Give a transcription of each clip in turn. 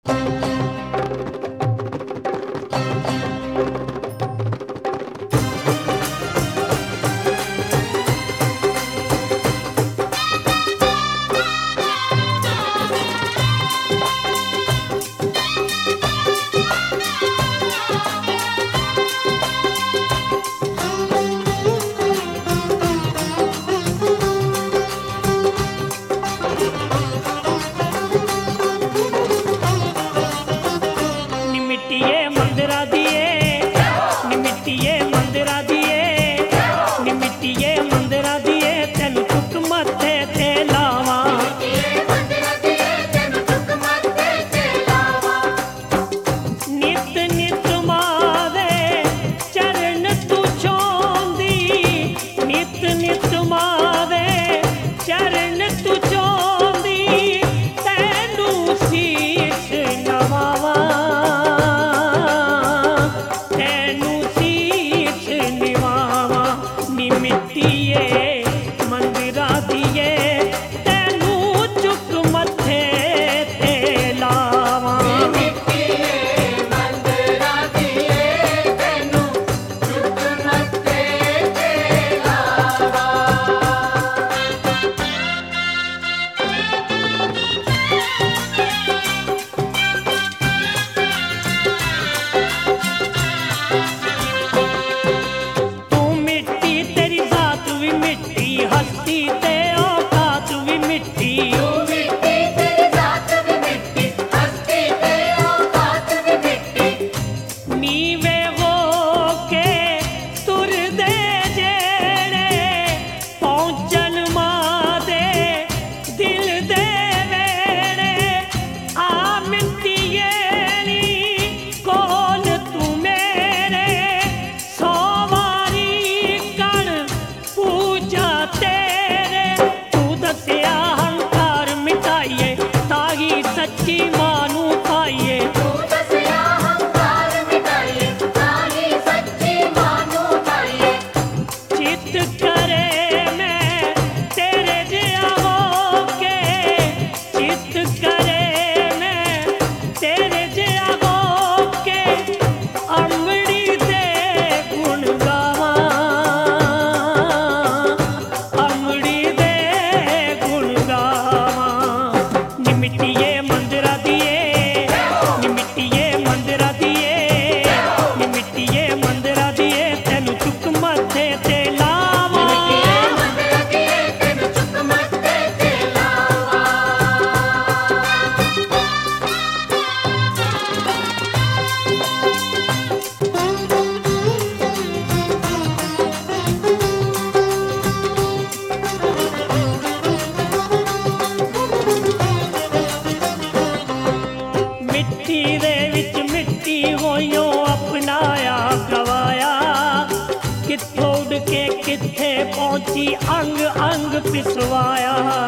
पहुंची अंग अंग पिसवाया,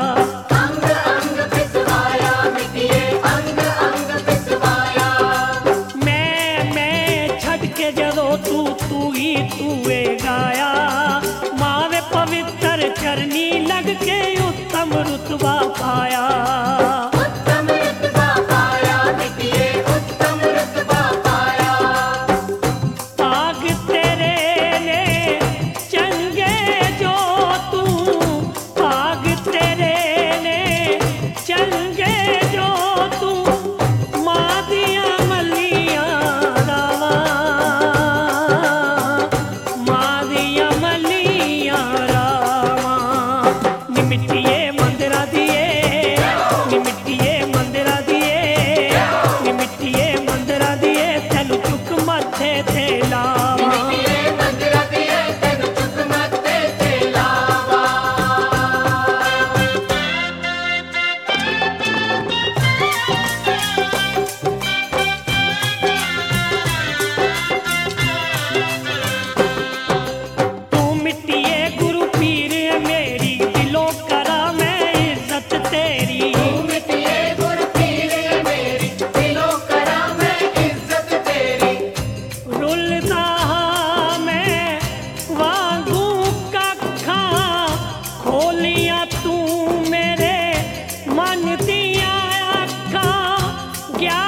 अंग अंग पिसवाया, मिटिए अंग अंग पिसवाया। मैं छड़ के जदों तू ही तूए गाया, मावे पवित्र चरनी लग के उत्तम रुतबा पाया। उत्तम रुतबा पाया, मिटिए उत्तम रुतबा पाया। आग तेरे ने चंगे जो तू, आग तेरे ने चंगे जो तू, मां दिया मलियां रावा, मां दिया मलियां रावा। निमिटिए मंदिरा दिए, निमिटिए मंदिरा दिए, निमिटिए मंदिरा दिए, तेनू चुक मथे ते लावा। मिटिए मंदिरा दिए, तेनू चुक मथे ते लावा। तू मिट्टिए गुरु पीर मेरी, दिलों करा मैं इज्जत तेरी। मिटिए गुर पीर मेरी, दिलों करा मैं इज्जत तेरी। रुलदा हां मैं वांगू कखा, खोलिया तू मेरे मन दिया अखा।